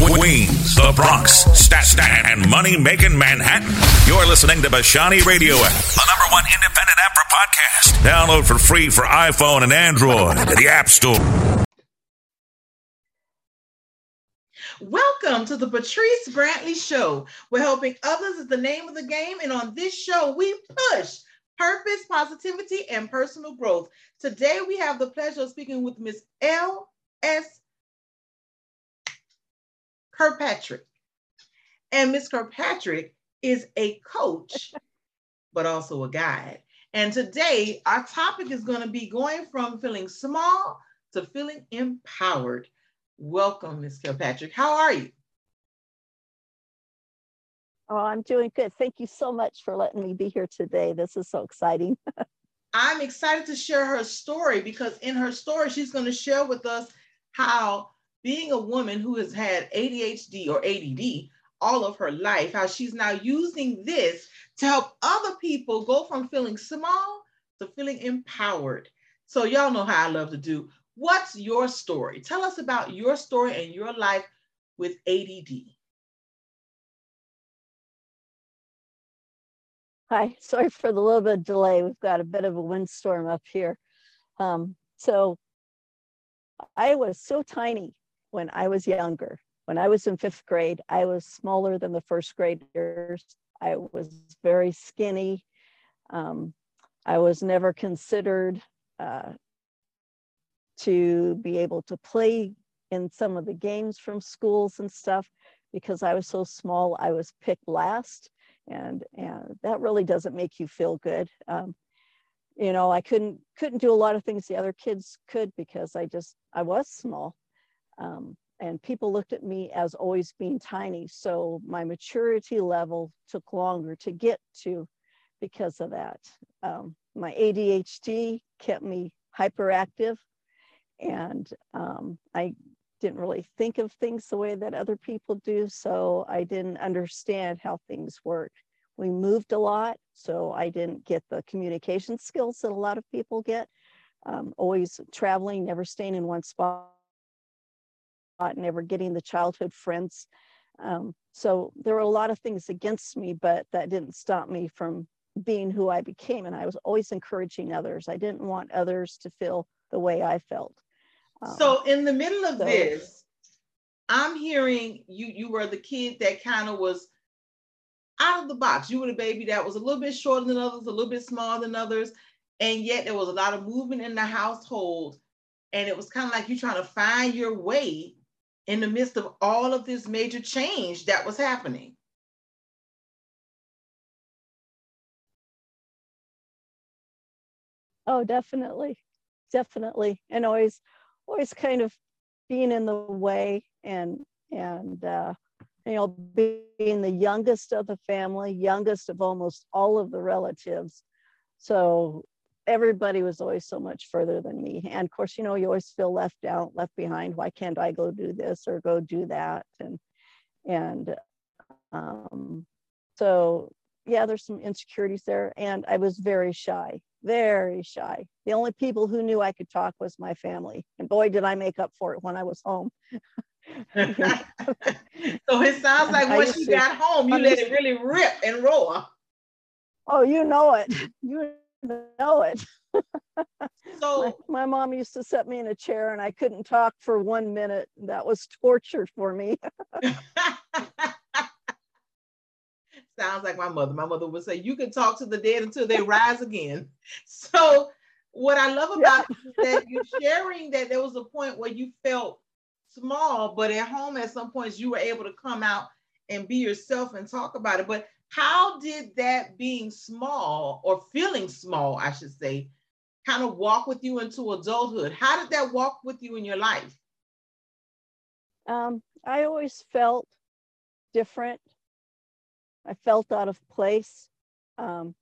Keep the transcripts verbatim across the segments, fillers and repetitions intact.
Queens, the Bronx, Staten, and money-making Manhattan. You're listening to Bashani Radio App, the number one independent app for podcasts. Download for free for iPhone and Android at the App Store. Welcome to the Patrice Brantley Show, where helping others is the name of the game. And on this show, we push purpose, positivity, and personal growth. Today, we have the pleasure of speaking with Miss L S Kirkpatrick. And Miss Kirkpatrick is a coach, but also a guide. And today, our topic is going to be going from feeling small to feeling empowered. Welcome, Miz Kirkpatrick. How are you? Oh, I'm doing good. Thank you so much for letting me be here today. This is so exciting. I'm excited to share her story because in her story, she's going to share with us how being a woman who has had A D H D or A D D all of her life, how she's now using this to help other people go from feeling small to feeling empowered. So y'all know how I love to do. What's your story? Tell us about your story and your life with A D D. Hi, sorry for the little bit of delay. We've got a bit of a windstorm up here. Um, so I was so tiny when I was younger. When I was in fifth grade, I was smaller than the first graders. I was very skinny. Um, I was never considered uh, to be able to play in some of the games from schools and stuff because I was so small. I was picked last, and and that really doesn't make you feel good. Um, you know, I couldn't couldn't do a lot of things the other kids could because I just I was small, um, and people looked at me as always being tiny. So my maturity level took longer to get to because of that. Um, my A D H D kept me hyperactive. And um, I didn't really think of things the way that other people do, so I didn't understand how things work. We moved a lot, so I didn't get the communication skills that a lot of people get. Um, always traveling, never staying in one spot, never getting the childhood friends. Um, so there were a lot of things against me, but that didn't stop me from being who I became. And I was always encouraging others. I didn't want others to feel the way I felt. Um, so in the middle of so, this, I'm hearing you you were the kid that kind of was out of the box. You were the baby that was a little bit shorter than others, a little bit smaller than others, and yet there was a lot of movement in the household, and it was kind of like you trying to find your way in the midst of all of this major change that was happening. Oh, definitely, definitely, and always, always kind of being in the way, and and uh, you know, being the youngest of the family, youngest of almost all of the relatives, so everybody was always so much further than me. And of course, you know, you always feel left out, left behind. Why can't I go do this or go do that? And and um, so yeah, there's some insecurities there, and I was very shy. Very shy. The only people who knew I could talk was my family. And boy, did I make up for it when I was home. So it sounds like once you to, got home, you let it really rip and roar. Oh, you know it. You know it. So my, my mom used to set me in a chair and I couldn't talk for one minute. That was torture for me. Sounds like my mother. My mother would say, you can talk to the dead until they rise again. So what I love about yeah. is that you're sharing that there was a point where you felt small, but at home at some points you were able to come out and be yourself and talk about it. But how did that being small, or feeling small, I should say, kind of walk with you into adulthood? How did that walk with you in your life? Um, I always felt different. I felt out of place. Um,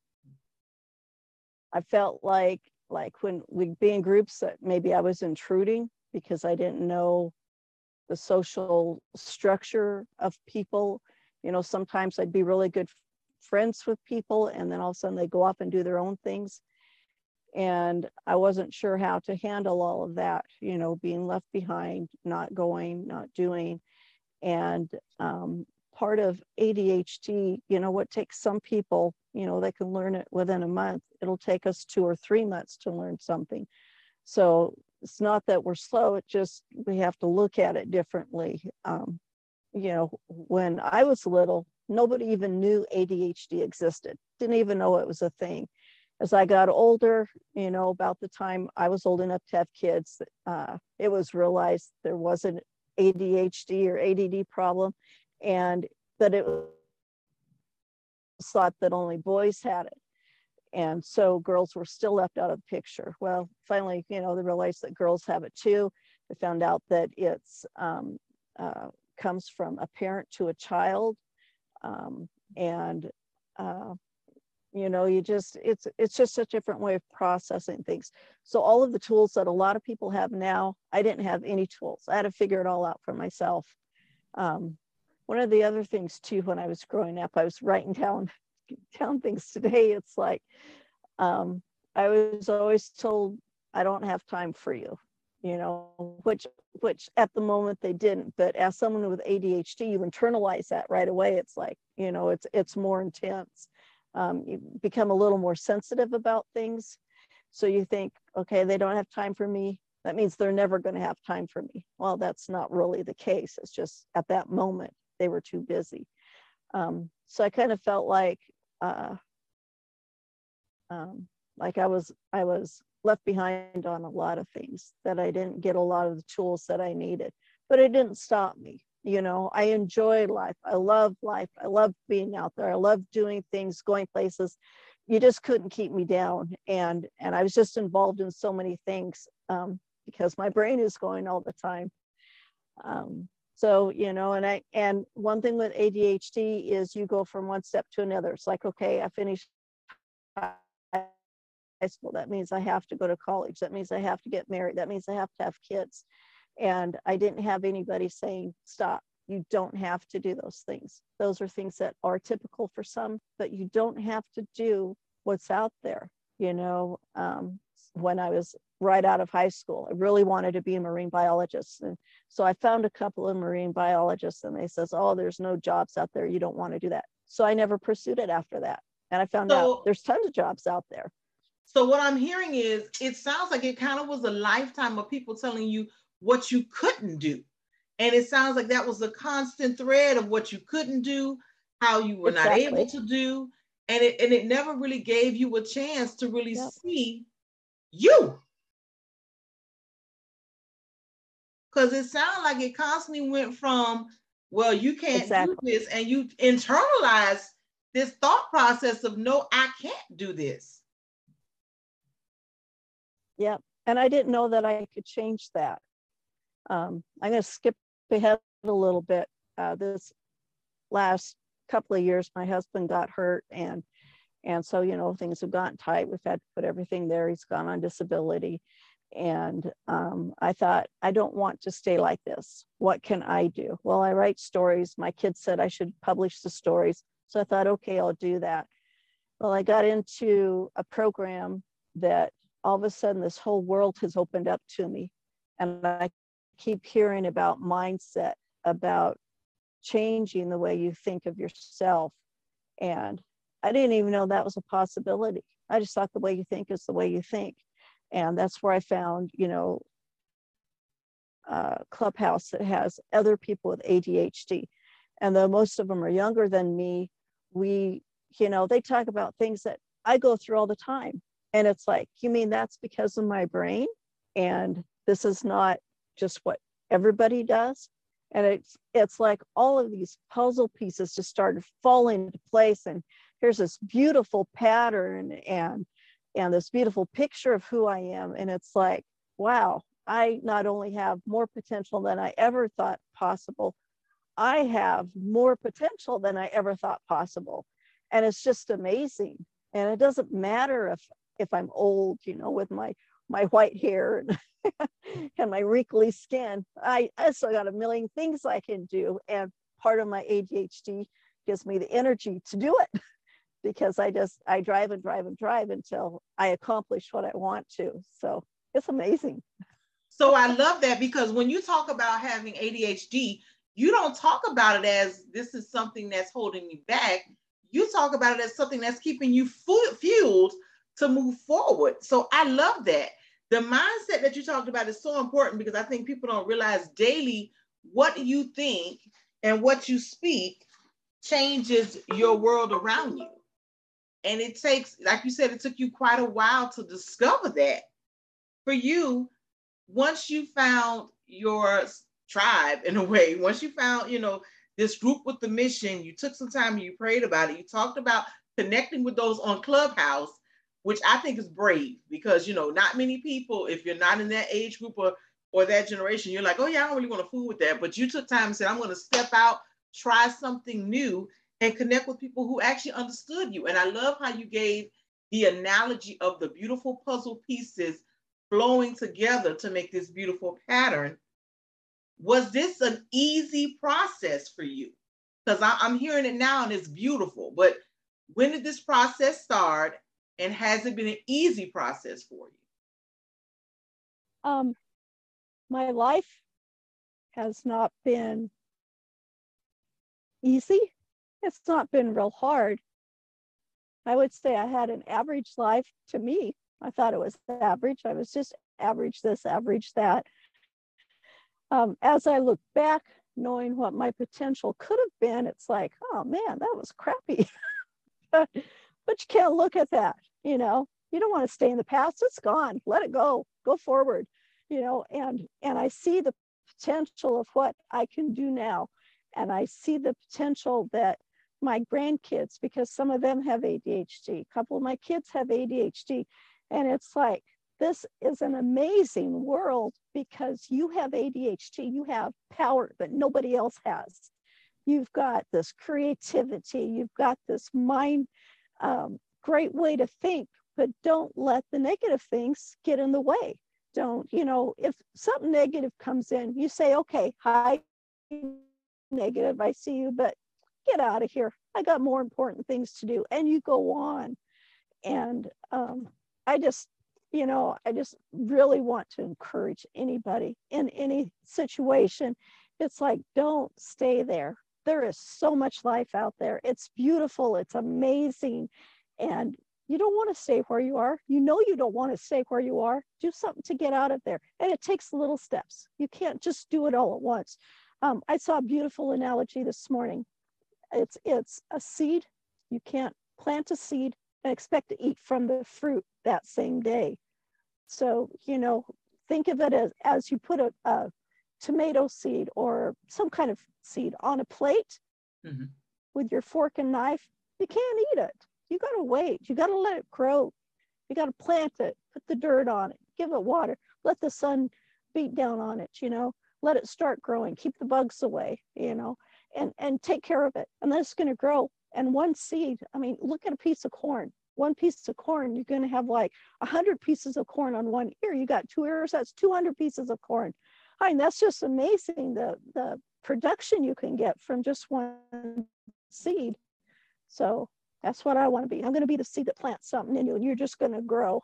I felt like like when we'd be in groups that maybe I was intruding because I didn't know the social structure of people. You know, sometimes I'd be really good friends with people and then all of a sudden they go off and do their own things. And I wasn't sure how to handle all of that, you know, being left behind, not going, not doing. And um, part of A D H D, you know, what takes some people, you know, they can learn it within a month. It'll take us two or three months to learn something. So it's not that we're slow, it just, we have to look at it differently. Um, you know, when I was little, nobody even knew A D H D existed, didn't even know it was a thing. As I got older, you know, about the time I was old enough to have kids, uh, it was realized there was an A D H D or A D D problem, and that it was thought that only boys had it. And so girls were still left out of the picture. Well, finally, you know, they realized that girls have it too. They found out that it's um, uh, comes from a parent to a child. Um, and, uh, you know, you just, it's, it's just a different way of processing things. So all of the tools that a lot of people have now, I didn't have any tools. I had to figure it all out for myself. Um, one of the other things too, when I was growing up, I was writing down, down things today. It's like, um, I was always told, I don't have time for you, you know, which, which at the moment they didn't, but as someone with A D H D, you internalize that right away. It's like, you know, it's, it's more intense. Um, you become a little more sensitive about things. So you think, okay, they don't have time for me. That means they're never going to have time for me. Well, that's not really the case. It's just at that moment, they were too busy. Um, so I kind of felt like, uh, um, like I was, I was left behind on a lot of things, that I didn't get a lot of the tools that I needed, but it didn't stop me. You know, I enjoy life. I love life. I love being out there. I love doing things, going places. You just couldn't keep me down. And, and I was just involved in so many things um, because my brain is going all the time. Um, so, you know, and I, and one thing with A D H D is you go from one step to another. It's like, okay, I finished high school. That means I have to go to college. That means I have to get married. That means I have to have kids. And I didn't have anybody saying, stop, you don't have to do those things. Those are things that are typical for some, but you don't have to do what's out there. You know, um, when I was right out of high school, I really wanted to be a marine biologist. And so I found a couple of marine biologists and they says, oh, there's no jobs out there. You don't want to do that. So I never pursued it after that. And I found So, out there's tons of jobs out there. So what I'm hearing is, it sounds like it kind of was a lifetime of people telling you what you couldn't do. And it sounds like that was a constant thread of what you couldn't do, how you were exactly. not able to do. And it, and it never really gave you a chance to really yep. see you. Because it sounded like it constantly went from, well, you can't exactly. do this. And you internalize this thought process of, no, I can't do this. Yeah. And I didn't know that I could change that. Um, I'm going to skip ahead a little bit. Uh, this last couple of years, my husband got hurt, and and so, you know, things have gotten tight. We've had to put everything there. He's gone on disability. And um, I thought, I don't want to stay like this. What can I do? Well, I write stories. My kids said I should publish the stories. So I thought, okay, I'll do that. Well, I got into a program that all of a sudden this whole world has opened up to me. And I keep hearing about mindset, about changing the way you think of yourself. And I didn't even know that was a possibility. I just thought the way you think is the way you think. And that's where I found, you know, a Clubhouse that has other people with A D H D. And though most of them are younger than me, we, you know, they talk about things that I go through all the time. And it's like, you mean that's because of my brain? And this is not just what everybody does. And it's it's like all of these puzzle pieces just started falling into place. And here's this beautiful pattern and and this beautiful picture of who I am. And it's like, wow, I not only have more potential than I ever thought possible, I have more potential than I ever thought possible. And it's just amazing. And it doesn't matter if if I'm old, you know, with my my white hair and, and my wrinkly skin. I, I still got a million things I can do. And part of my A D H D gives me the energy to do it because I just, I drive and drive and drive until I accomplish what I want to. So it's amazing. So I love that, because when you talk about having A D H D, you don't talk about it as this is something that's holding me back. You talk about it as something that's keeping you fu- fueled to move forward. So I love that. The mindset that you talked about is so important because I think people don't realize daily what you think and what you speak changes your world around you. And it takes, like you said, it took you quite a while to discover that. For you, once you found your tribe in a way, once you found, you know, this group with the mission, you took some time and you prayed about it. You talked about connecting with those on Clubhouse, which I think is brave because, you know, not many people, if you're not in that age group or, or that generation, you're like, oh yeah, I don't really want to fool with that. But you took time and said, I'm going to step out, try something new and connect with people who actually understood you. And I love how you gave the analogy of the beautiful puzzle pieces flowing together to make this beautiful pattern. Was this an easy process for you? Because I'm hearing it now and it's beautiful, but when did this process start and has it been an easy process for you? Um, my life has not been easy. It's not been real hard. I would say I had an average life to me. I thought it was average. I was just average this, average that. Um, as I look back, knowing what my potential could have been, it's like, oh man, that was crappy. but, but you can't look at that, you know. You don't want to stay in the past. It's gone. Let it go. Go forward, you know. And and I see the potential of what I can do now, and I see the potential that my grandkids, because some of them have A D H D, a couple of my kids have A D H D, and it's like, this is an amazing world because you have A D H D, you have power that nobody else has. You've got this creativity, you've got this mind, um, great way to think, but don't let the negative things get in the way. Don't, you know, if something negative comes in, you say, okay, hi, negative, I see you, but get out of here. I got more important things to do. And you go on. And um, I just, you know, I just really want to encourage anybody in any situation. It's like, don't stay there. There is so much life out there. It's beautiful. It's amazing. And you don't want to stay where you are. You know, you don't want to stay where you are. Do something to get out of there. And it takes little steps. You can't just do it all at once. Um, I saw a beautiful analogy this morning. It's, it's a seed. You can't plant a seed and expect to eat from the fruit that same day. So, you know, think of it as, as you put a, a tomato seed or some kind of seed on a plate mm-hmm. with your fork and knife. You can't eat it. You got to wait. You got to let it grow. You got to plant it, put the dirt on it, give it water, let the sun beat down on it, you know, let it start growing, keep the bugs away, you know, and, and take care of it. And then it's going to grow. And one seed, I mean, look at a piece of corn. One piece of corn, you're going to have like a hundred pieces of corn on one ear. You got two ears, that's two hundred pieces of corn. I mean, that's just amazing, the, the production you can get from just one seed. So that's what I want to be. I'm going to be the seed that plants something in you, and you're just going to grow.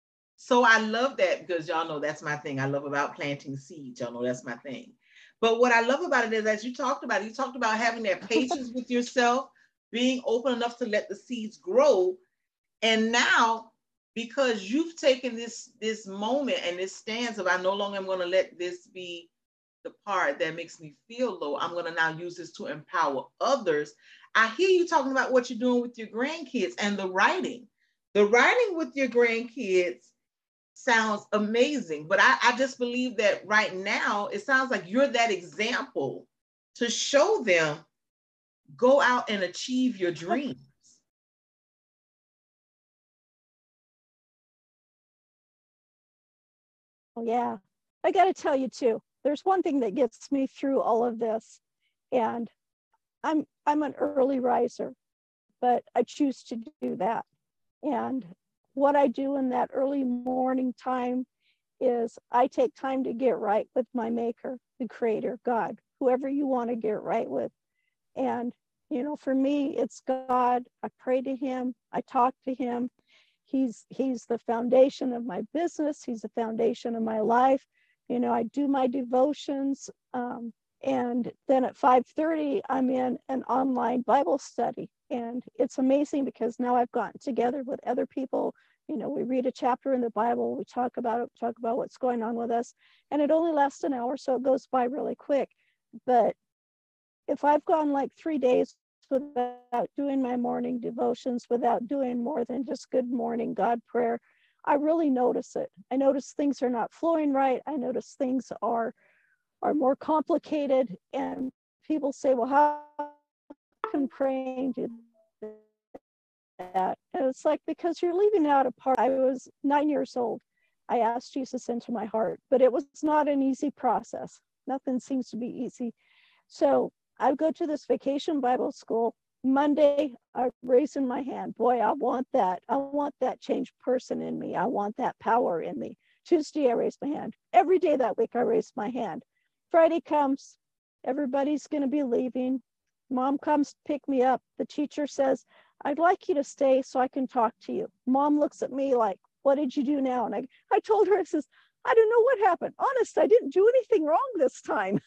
So I love that because y'all know that's my thing. I love about planting seeds. Y'all know that's my thing. But what I love about it is, as you talked about, you talked about having that patience with yourself, being open enough to let the seeds grow. And now, because you've taken this, this moment and this stance of, I no longer am going to let this be the part that makes me feel low. I'm going to now use this to empower others. I hear you talking about what you're doing with your grandkids and the writing. The writing with your grandkids sounds amazing, but I, I just believe that right now, it sounds like you're that example to show them, go out and achieve your dreams. Oh, yeah. I got to tell you too, there's one thing that gets me through all of this, and I'm I'm an early riser, but I choose to do that. And what I do in that early morning time is I take time to get right with my maker, the creator, God, whoever you want to get right with. And, you know, for me, it's God. I pray to him. I talk to him. He's, he's the foundation of my business. He's the foundation of my life. You know, I do my devotions. Um, And then at five thirty, I'm in an online Bible study. And it's amazing because now I've gotten together with other people. You know, we read a chapter in the Bible, we talk about it, talk about what's going on with us. And it only lasts an hour, so it goes by really quick. But if I've gone like three days without doing my morning devotions, without doing more than just good morning God prayer, I really notice it. I notice things are not flowing right. I notice things are are more complicated. And people say, well, how can praying do that? And it's like, because you're leaving out a part. I was nine years old. I asked Jesus into my heart, but it was not an easy process. Nothing seems to be easy. So I go to this vacation Bible school. Monday, I'm raising my hand. Boy, I want that. I want that changed person in me. I want that power in me. Tuesday, I raise my hand. Every day that week, I raise my hand. Friday comes, everybody's going to be leaving. Mom comes to pick me up. The teacher says, I'd like you to stay so I can talk to you. Mom looks at me like, what did you do now? And I, I told her, I says, I don't know what happened. Honest, I didn't do anything wrong this time.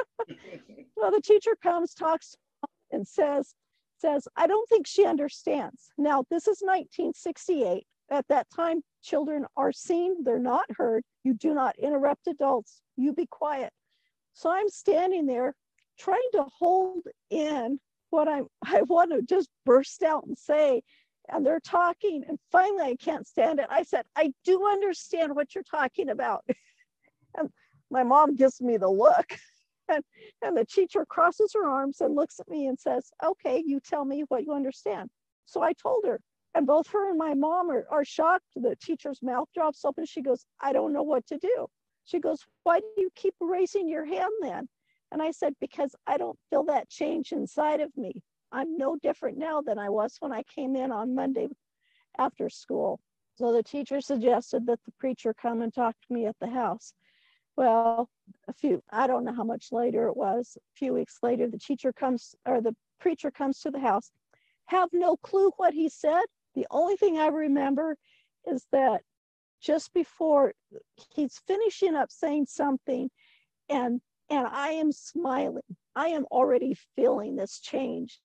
Well, the teacher comes, talks, and says, says, I don't think she understands. Now, this is nineteen sixty-eight. At that time, children are seen, they're not heard. You do not interrupt adults. You be quiet. So I'm standing there trying to hold in what I, I want to just burst out and say. And they're talking. And finally, I can't stand it. I said, I do understand what you're talking about. And my mom gives me the look. And, and the teacher crosses her arms and looks at me and says, okay, you tell me what you understand. So I told her. And both her and my mom are, are shocked. The teacher's mouth drops open. She goes, I don't know what to do. She goes, why do you keep raising your hand then? And I said, because I don't feel that change inside of me. I'm no different now than I was when I came in on Monday after school. So the teacher suggested that the preacher come and talk to me at the house. Well, a few, I don't know how much later it was, a few weeks later, the teacher comes, or the preacher comes to the house. Have no clue what he said. The only thing I remember is that just before he's finishing up saying something, and and I am smiling. I am already feeling this change.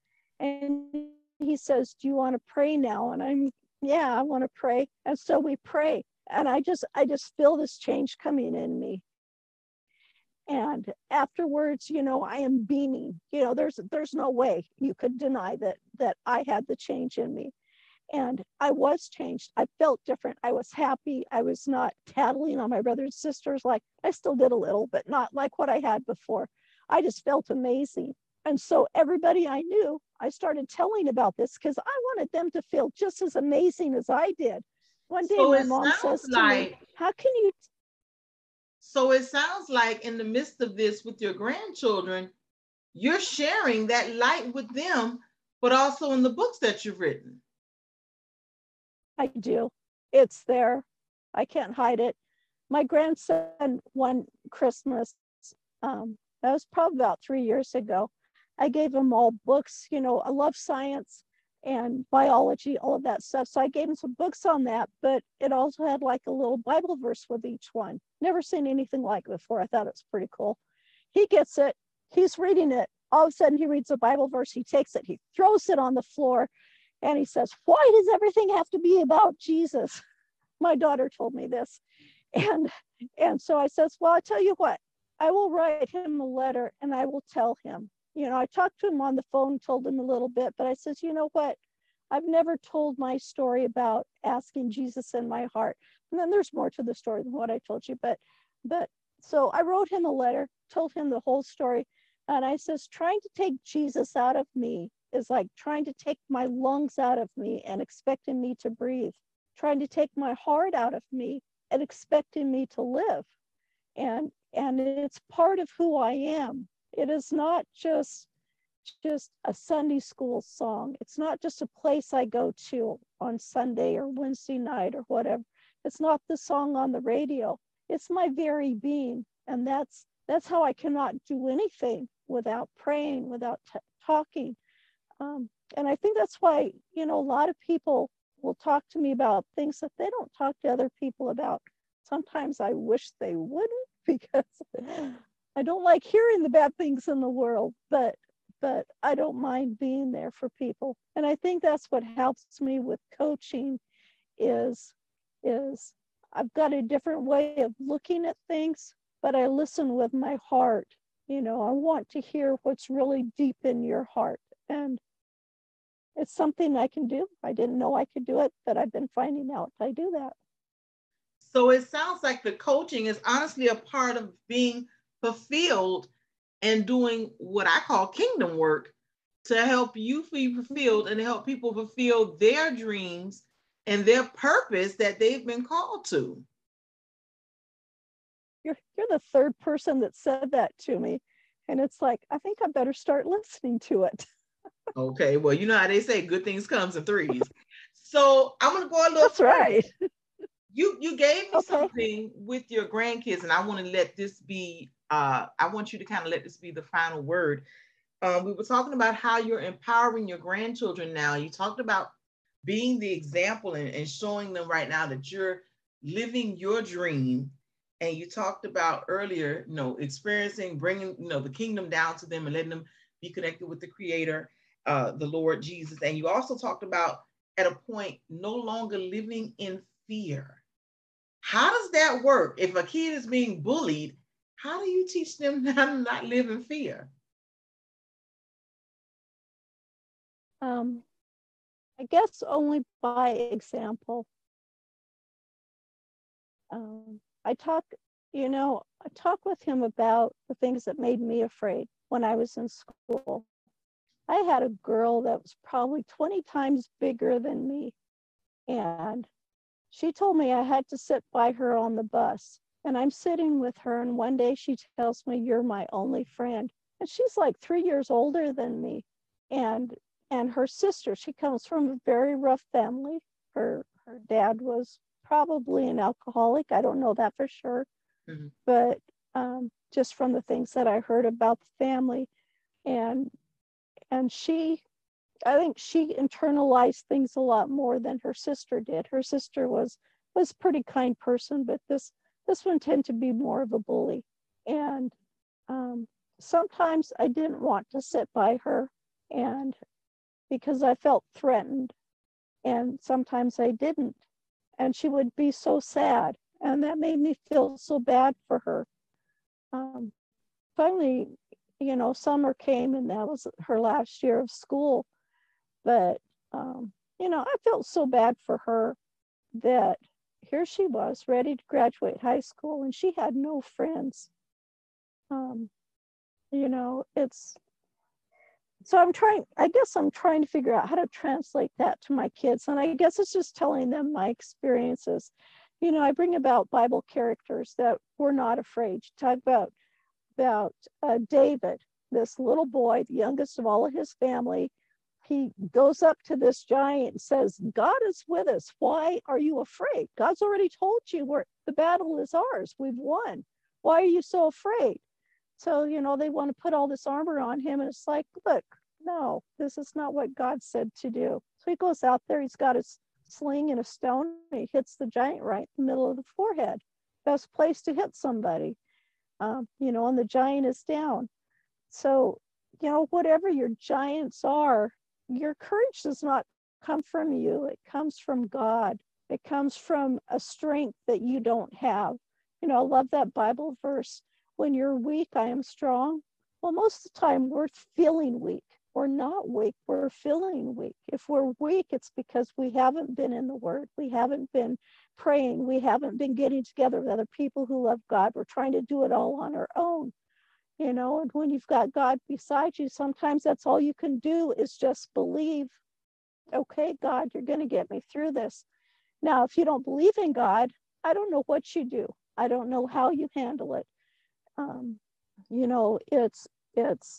And he says, do you want to pray now? And I'm, yeah, I want to pray. And so we pray. And I just, I just feel this change coming in me. And afterwards, you know, I am beaming. You know, there's, there's no way you could deny that, that I had the change in me. And I was changed. I felt different. I was happy. I was not tattling on my brothers and sisters. Like, I still did a little, but not like what I had before. I just felt amazing. And so everybody I knew, I started telling about this because I wanted them to feel just as amazing as I did. One day, so my mom says to like, me, how can you? So it sounds like in the midst of this with your grandchildren, you're sharing that light with them, but also in the books that you've written. I do. It's there. I can't hide it. My grandson, one Christmas, um, that was probably about three years ago, I gave him all books. You know, I love science and biology, all of that stuff. So I gave him some books on that, but it also had like a little Bible verse with each one. Never seen anything like it before. I thought it was pretty cool. He gets it. He's reading it. All of a sudden, he reads a Bible verse. He takes it. He throws it on the floor. And he says, why does everything have to be about Jesus? My daughter told me this. And, and so I says, well, I tell you what, I will write him a letter and I will tell him. You know, I talked to him on the phone, told him a little bit, but I says, you know what? I've never told my story about asking Jesus in my heart. And then there's more to the story than what I told you. But, but so I wrote him a letter, told him the whole story. And I says, trying to take Jesus out of me is like trying to take my lungs out of me and expecting me to breathe, trying to take my heart out of me and expecting me to live. And, and it's part of who I am. It is not just, just a Sunday school song. It's not just a place I go to on Sunday or Wednesday night or whatever. It's not the song on the radio. It's my very being. And that's, that's how I cannot do anything without praying, without t- talking. Um, and I think that's why, you know, a lot of people will talk to me about things that they don't talk to other people about. Sometimes I wish they wouldn't, because I don't like hearing the bad things in the world, but but I don't mind being there for people. And I think that's what helps me with coaching is is I've got a different way of looking at things, but I listen with my heart. You know, I want to hear what's really deep in your heart. And it's something I can do. I didn't know I could do it, but I've been finding out I do that. So it sounds like the coaching is honestly a part of being fulfilled and doing what I call kingdom work to help you be fulfilled and to help people fulfill their dreams and their purpose that they've been called to. You're, you're the third person that said that to me. And it's like, I think I better start listening to it. Okay, well, you know how they say good things comes in threes. So I'm going to go a little That's further. right. You, you gave me Okay. something with your grandkids, and I want to let this be, uh, I want you to kind of let this be the final word. Um, we were talking about how you're empowering your grandchildren now. You talked about being the example and, and showing them right now that you're living your dream. And you talked about earlier, you know, experiencing, bringing, you know, the kingdom down to them and letting them be connected with the Creator, uh, the Lord Jesus. And you also talked about at a point, no longer living in fear. How does that work? If a kid is being bullied, how do you teach them how to not live in fear? Um, I guess only by example. Um, I talk, you know, I talk with him about the things that made me afraid when I was in school. I had a girl that was probably twenty times bigger than me. And she told me I had to sit by her on the bus. And I'm sitting with her. And one day she tells me, "You're my only friend." And she's like three years older than me. And and her sister, she comes from a very rough family. Her her dad was probably an alcoholic. I don't know that for sure. Mm-hmm. But um, just from the things that I heard about the family. And and she, I think she internalized things a lot more than her sister did. Her sister was was a pretty kind person, but this this one tended to be more of a bully. And um, sometimes I didn't want to sit by her, and because I felt threatened, and sometimes I didn't, and she would be so sad, and that made me feel so bad for her. Um, finally, you know, summer came, and that was her last year of school. But, um, you know, I felt so bad for her that here she was ready to graduate high school and she had no friends. Um, you know, it's, so I'm trying, I guess I'm trying to figure out how to translate that to my kids. And I guess it's just telling them my experiences. You know, I bring about Bible characters that were not afraid. You talk about, about uh, David, this little boy, the youngest of all of his family. He goes up to this giant and says, "God is with us. Why are you afraid? God's already told you where the battle is ours. We've won. Why are you so afraid?" So, you know, they want to put all this armor on him. And it's like, look, no, this is not what God said to do. So he goes out there. He's got his sling and a stone. And he hits the giant right in the middle of the forehead. Best place to hit somebody, um, you know, and the giant is down. So, you know, whatever your giants are, your courage does not come from you. It comes from God. It comes from a strength that you don't have. You know, I love that Bible verse. When you're weak, I am strong. Well, most of the time we're feeling weak. We're not weak. We're feeling weak. If we're weak, it's because we haven't been in the Word. We haven't been praying. We haven't been getting together with other people who love God. We're trying to do it all on our own. You know, and when you've got God beside you, sometimes that's all you can do is just believe, okay, God, you're going to get me through this. Now, if you don't believe in God, I don't know what you do. I don't know how you handle it. Um, you know, it's, it's,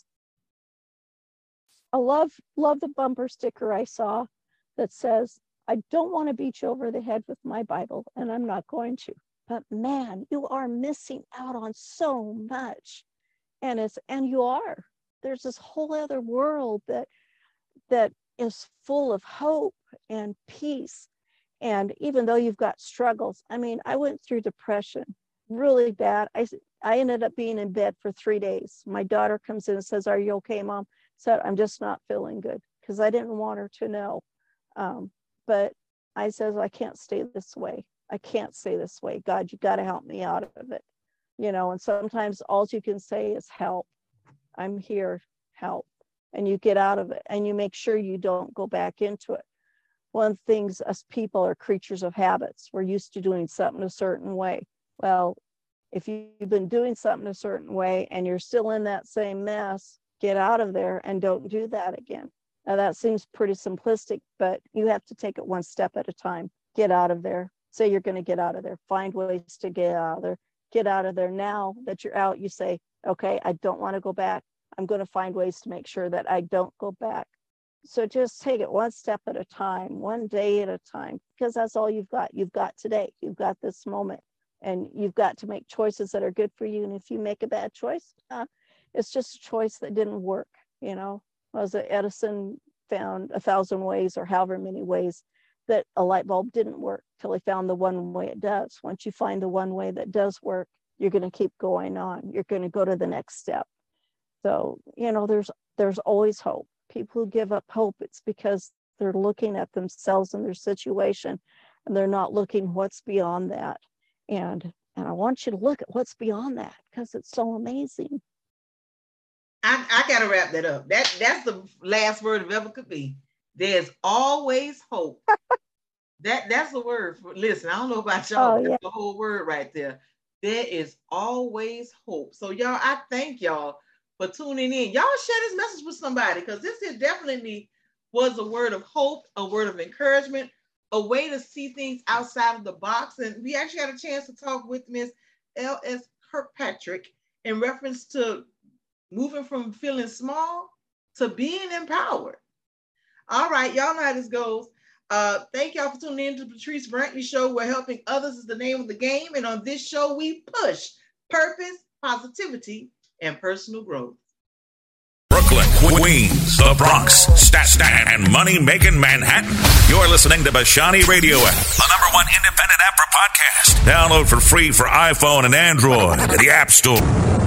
I love, love the bumper sticker I saw that says, "I don't want to beat you over the head with my Bible, and I'm not going to. But man, you are missing out on so much." And it's, and you are, there's this whole other world that, that is full of hope and peace. And even though you've got struggles, I mean, I went through depression really bad. I, I ended up being in bed for three days. My daughter comes in and says, "Are you okay, Mom?" I said, "I'm just not feeling good," because I didn't want her to know. Um, but I says, "I can't stay this way. I can't stay this way. God, you got to help me out of it." You know, and sometimes all you can say is help. I'm here, help. And you get out of it and you make sure you don't go back into it. One of the things, us people are creatures of habits. We're used to doing something a certain way. Well, if you've been doing something a certain way and you're still in that same mess, get out of there and don't do that again. Now that seems pretty simplistic, but you have to take it one step at a time. Get out of there. Say you're going to get out of there. Find ways to get out of there. Get out of there. Now that you're out, you say, okay, I don't want to go back. I'm going to find ways to make sure that I don't go back. So just take it one step at a time, one day at a time, because that's all you've got. You've got today. You've got this moment, and you've got to make choices that are good for you. And if you make a bad choice, uh, it's just a choice that didn't work. You know, was it Edison found a thousand ways or however many ways that a light bulb didn't work till he found the one way it does. Once you find the one way that does work, you're going to keep going on. You're going to go to the next step. So, you know, there's there's always hope. People who give up hope, it's because they're looking at themselves and their situation, and they're not looking what's beyond that. And and I want you to look at what's beyond that, because it's so amazing. I, I got to wrap that up. That That's the last word of ever could be. There's always hope. that That's the word. For, listen, I don't know about y'all. Oh, yeah. That's the whole word right there. There is always hope. So y'all, I thank y'all for tuning in. Y'all share this message with somebody, because this here definitely was a word of hope, a word of encouragement, a way to see things outside of the box. And we actually had a chance to talk with Miss L S Kirkpatrick in reference to moving from feeling small to being empowered. All right, y'all know how this goes. Uh, thank y'all for tuning in to the Patrice Brantley Show, where helping others is the name of the game. And on this show, we push purpose, positivity, and personal growth. Brooklyn, Queens, the Bronx, Staten, and money-making Manhattan. You're listening to Bashani Radio App, the number one independent app for podcasts. Download for free for iPhone and Android at the App Store.